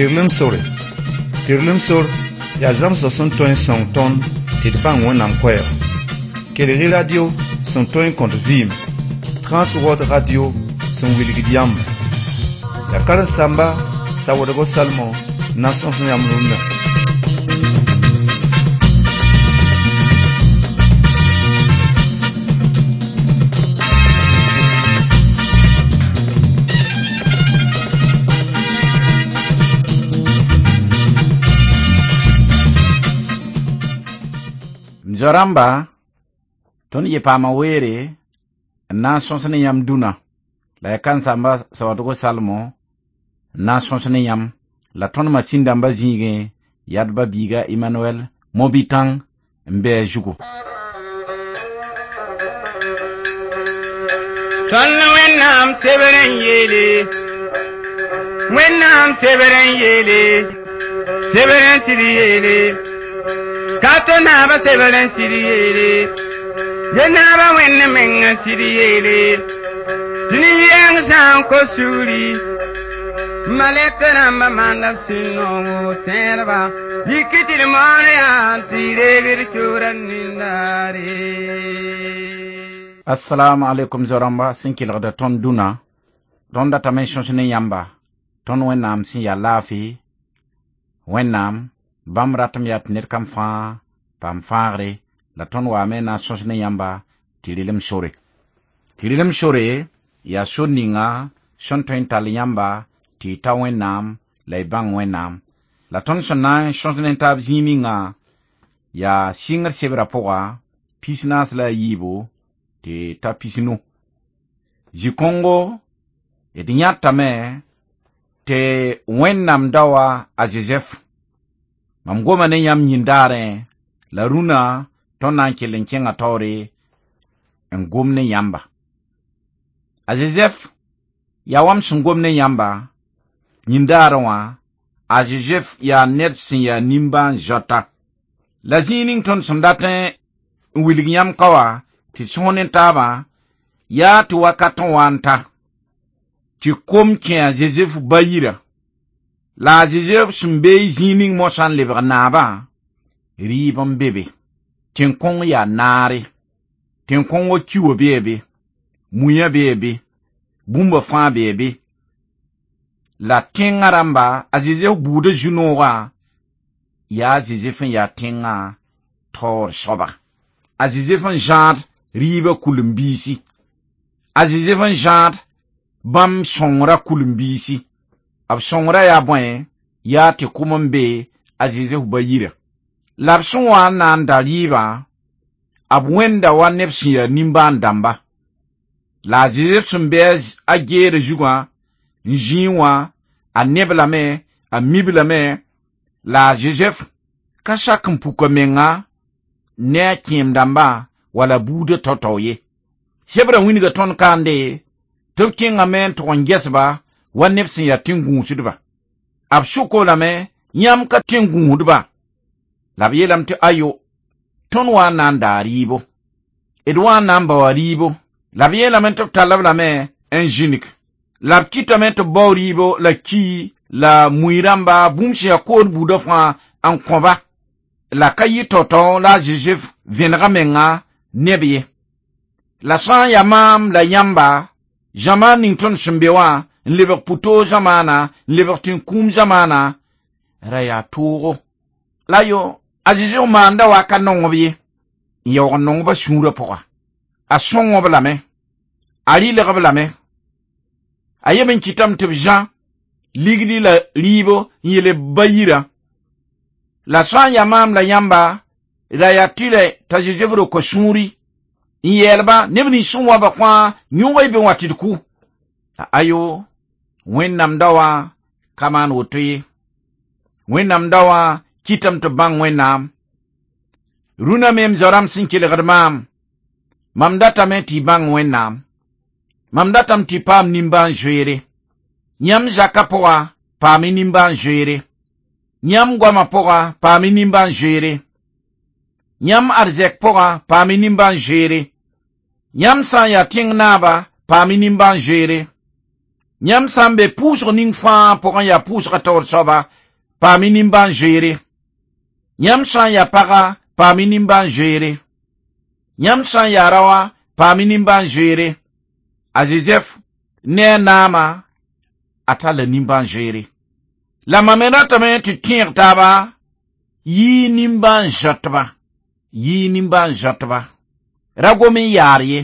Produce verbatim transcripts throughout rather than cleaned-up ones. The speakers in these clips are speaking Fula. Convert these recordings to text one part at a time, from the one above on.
Tirlem sore. Tirlem sore ya zam so son toin son ton ti bang wonam kwer. Kelere radio son toin contre vim. Transworld radio son wilgidiam. Ya kala samba sa wodago salmo na son nyam lunda. Joramba ton ye pama were na sonsene yam duna la kan samba sawato salmo na sonsene yam la ton masinda mbazige yadba biga Emmanuel Mobitang mbe jugo ton wenam seberen yele wenam seberen yele seberen siriyele Katona ba sebelen siriyele Jenaba wenne menga siriyele Duniyang san ko suri Malekana mamanda sino tenaba Dikitil mare antire virturan nindare Assalamu alaikum zoramba sinkil gada ton duna Ronda tamen shonshine yamba Ton wenam sin ya lafi Wenam Bam ratam yat net kam fa pam faare la ton wa mena sosne yamba tirilem sore tirilem sore ya soninga shontoin tal yamba ti tawenam lay bang wenam la ton sona sosne tab ziminga ya singar sebra poa pisnas la yibo ti tapisinu ji Congo e dinyata me te wenam dawa a Joseph Mam goma ne yam nyindare la runa tonan kelenkenga tore en gomne yamba. A Joseph ya wam sun gomne yamba nyindare wa a Joseph ya netsin ya nimba jota. La zining ton sundaten wilgiyam kawa ti sonen taba ya ti wakaton wanta ti kom ken Joseph bayira. La Joseph sumbe zining mosan lebra naba ribam bebe ten kong ya nare ten kong o kiwo bebe muya bebe bumba fa bebe la tengaramba a Joseph bude junowa ya Joseph ya tenga tor soba a Joseph jad riba kulumbisi a Joseph jad bam songra kulumbisi ab songra ya bwen ya te kumambe azize hubayira labson wa nan daliba ab wenda wa nepsi ya nimba ndamba la azize sumbez agere jugwa njinwa a neblame a miblame la Joseph kashak mpuko menga ne kiem damba wala bude totoye shebra winiga ton kande to kinga men to ngesba wa nepsin ya tingu sudba ab shuko lame nyam ka tingu hudba labiye lamte ayo ton wa nan daribo edwa namba wa ribo labiye lamte talab lame enginik lab kitamente boribo la ki la muiramba bumshi ya kod budofa an koba la kayi toton la Joseph venra menga nebiye la san yamam la yamba jaman nington shumbewa Nleber puto zamana, nleber tin kum zamana, raya touro. Layo, azizo manda waka nongobye, yaw nongba shura poa. A songob lame, ali le lame. Ayeben kitam tebjan, ligdi la libo, yele bayira. La san yamam la yamba, raya tile tajijevro koshuri, yelba, nebni sonwa bakwa, nyonga ibe watidku. Ayo, Wennam dawa kaman wotoye Wennam dawa kitam to bang wennam Runa mem zoram sinkile gadmam Mamdata me ti bang wennam Mamdatam ti pam nimban jwere Nyam jakapoa pami nimban jwere Nyam gwama poa pami nimban jwere Nyam arzek poa pami nimban jwere Nyam san ya ting naba pami nimban jwere Yam sambe pousre ning fa pour ya pousre tor soba parmi nimban jere. Yam san ya para parmi nimban jere. Yam san ya rawa parmi nimban jere. A Joseph ne nama atala nimban jere. La mamena tame tu tire taba yi nimban jotba. Yi nimban jotba. Ragomi yarye.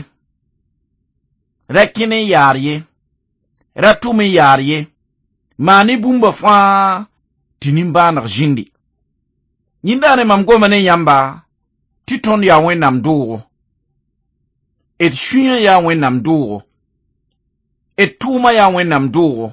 Rakine yarye. Ratume yarye. Mani bumba fa tinimban rjindi. Yindane mamgoma ne yamba titon ya wenam duro. Et shuyen ya wenam duro. Et tuma ya wenam duro.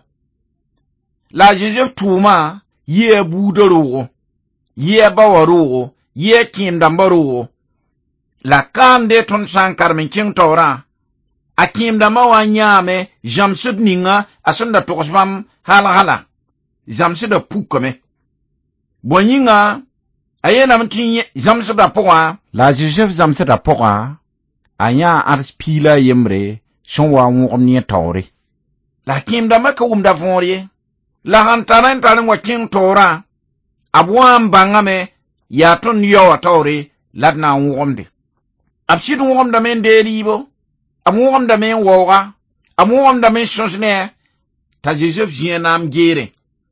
La Joseph tuma ye budoro. Ye bawaro. Ye kindambaro. La kande ton sankar men king tora. Akim dama wa nyame jamsud ninga asunda tokosbam hala hala. Jamsud pukame. Bonyinga ayena mtinye jamsud apwa. La Joseph jamsud apwa. Aya arspila yemre shonwa wongomnie tore. La kim dama ka umda vonrie. La hantaran tarin wa king tora. Abwam bangame ya ton yo tore ladna wongomde. Abshid wongomda men deribo. Amwam da men woga, amwam da men chonsne, ta Joseph jienam gere.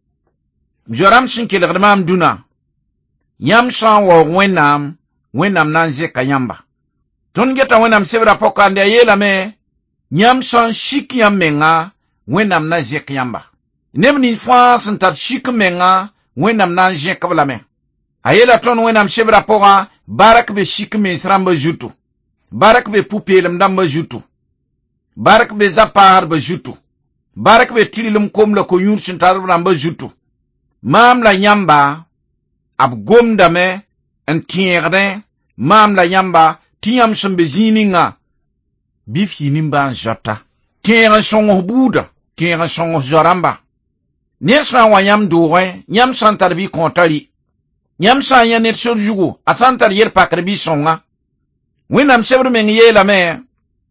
Joram sinkele gdamam duna. Yam san wo wenam, wenam nanze kayamba. Ton geta wenam sebra pokandi ayela me, yam san shik yam menga, wenam nanze kayamba. Nem ni fans ntar shik menga, wenam nanze kabla me. Ayela ton wenam sebra poka, barak be shik men sramba jutu. Barak be pupelem damba jutu. Barak be zapar ba jutu. Barak be tililum kom la ko yur sintar damba jutu. Mam la yamba ab gomda me en tierde. Mam la yamba tiyam sembe zininga. Bif yinimba jota. Tiere songo buda. Tiere songo zoramba. Nesra wa yam doure. Yam santar bi kontari. Yam san yanet sur jugo. Asantar yer pakrebi songa. Wenam sebre men ye la me.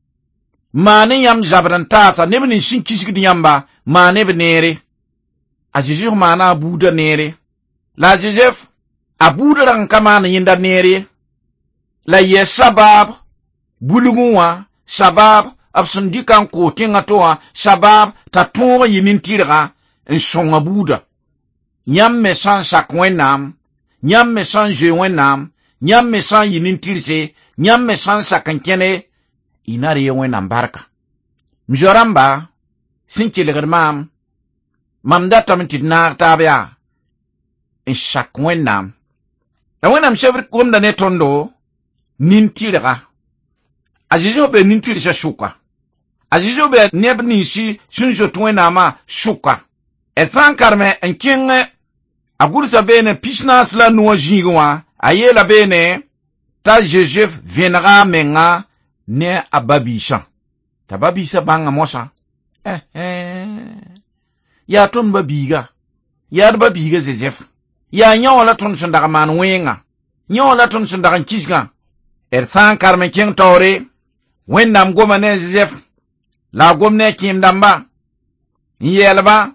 Mane yam jabran tasa nebe ni shin kishik di yamba. Mane be nere. A Joseph mana abuda nere. La Joseph abuda rang kamana yinda nere. La ye sabab. Bulugunwa. Sabab. Absundikan ko tinga toa. Sabab. Tatonga yinintira. En son abuda. Yam me san sak wenam. Yam me san je wenam. Yam me san yinintirse. Nyam me san sakankene inari yewe nambarka. Mjoramba sinki legermam mamdata mintit na tabia in shak wenam. La wenam chevri kumda netondo nintirega. Azizo be nintirisha shuka. Azizo be neb ninshi sunjo tuwenama shuka. Etsan karme enkenge agursa bene pishna sla nuwa jingwa ayela bene ta Joseph viendra menga ne ababisha. Ta babisha banga mosa. Eh eh. Ya ton babiga. Ya babiga Joseph. Ya nyola ton sundaga man wenga. Nyola ton sundaga kisga. Er san karme king tore. Wendam goma ne Joseph. La gomne kim damba. Yelba.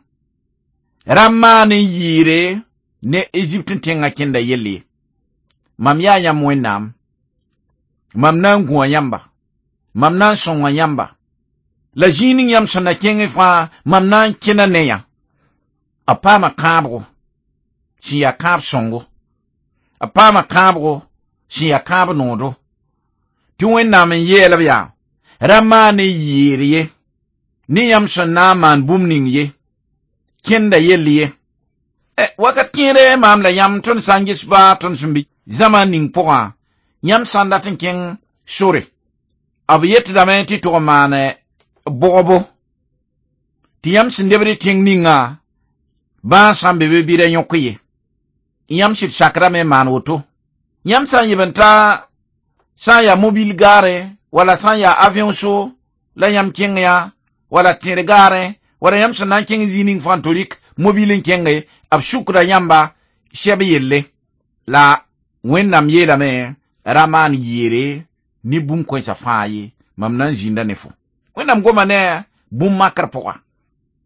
Ramani yire ne Egyptian tenga kenda yeli. Mam ya yam wenam. Mam nan guwa yamba. Mam nan songa yamba. La jini yam sana kenge fa mam nan kina neya. Apama kabro. Si ya kab songo. Apama kabro. Si ya kab nodo. Tu wenam en yela ya. Ramani yiri ye. Ni yam sana man bumning ye. Kenda yeli ye. Eh, wakat kire mam la yam ton sangis ba ton sumbi. Zaman ning poa. Yam sandatin king sore. Abu yet da men ti to mane bobo. Ti yam sindebri ting ninga. Ba sambe be bire nyokuye. Yam shit sakra me man woto. Yam san yibenta san ya mobile gare wala san ya avion show la yam king ya wala tere gare wala yam san king zining fantolik mobile king ab shukra yamba shebe yelle la wennam yela me raman yere ni bum ko sa faaye mam nan jinda nefo wennam goma ne bum makar poa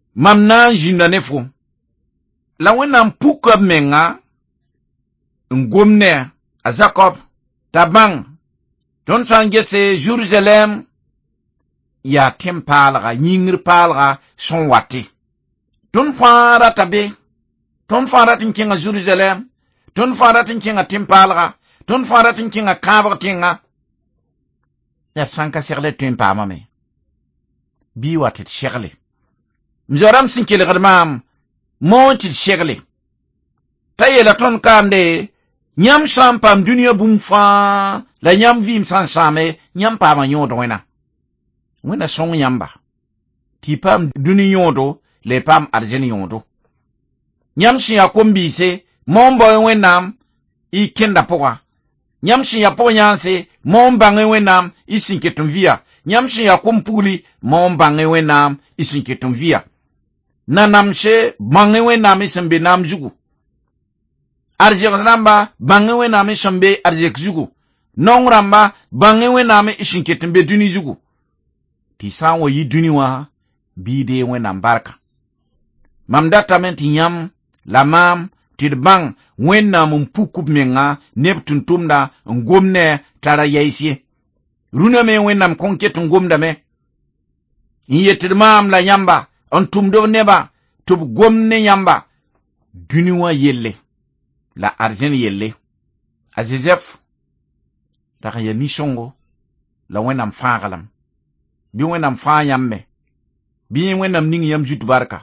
mam na jinda nefo la wẽnnaam puka menga ngomne a Jacob tabang ton san gese Jerusalem ya tempalga yingir palga son wati ton fara tabe ton fara tinkinga Jerusalem ton fara tinkinga tempalga ton fara tinkinga kabra tinga ya sanka serle tempa mame bi watit shegle mjoram sinkele gadmam monti shegle tayela ton kande nyam sampam dunia bumfa la nyam vim sansame nyam pa ma nyodo wena wena song yamba ti pam duni yodo le pam arjeni yodo nyam shi akombi se mombo wenam i kenda poka nyam shi apo nyanse momba wenam isinketum via nyam shi akompuli momba wenam isinketum via nanamshe bange wenam isembe nam jugu arjek ramba bange wenam isembe arjek jugu nong ramba bange wenam isinketum be duni jugu ti sanwo yi duni wa bide wenam barka mam data menti nyam la mam tidbang wenam mpukub menga neptun tumda ngomne tara yaisye runa me wenam konket ngomda me yetid mam la yamba on tumdo neba tub gomne yamba duni wa yelle la arjen yelle a Joseph daga ya nishongo la wenam fagalam bi wenam fa yamme bi wenam ning yam jut barka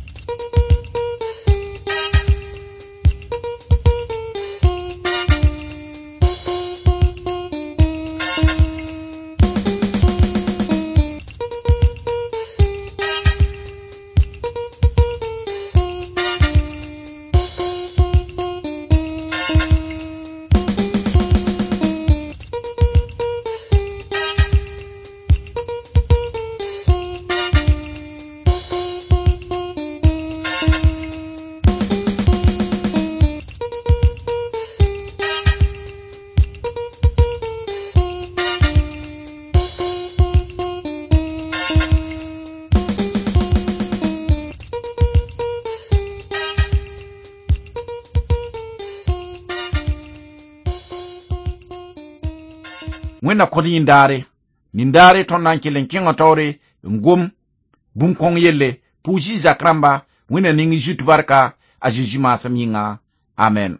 wena kodi ndare ni ndare ton nan kilen kinga tore ngum bum kong yelle puji zakramba wena ningi jut barka ajijima saminga amen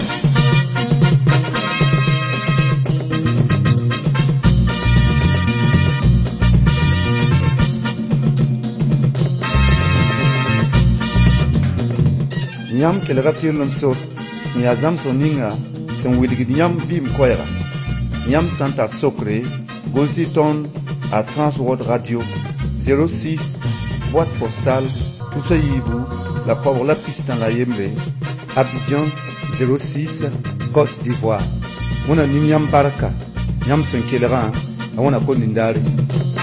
nyam kelega tirnum so sinya zam so ninga sen wilgid nyam bim koyra nyam santa sokre gosi ton à Transworld Radio zéro six boîte postale Toussaïbou la pauvre la piste dans la Yembe Abidjan zéro six Côte d'Ivoire mona nyam baraka nyam sen kelega awona ko nindare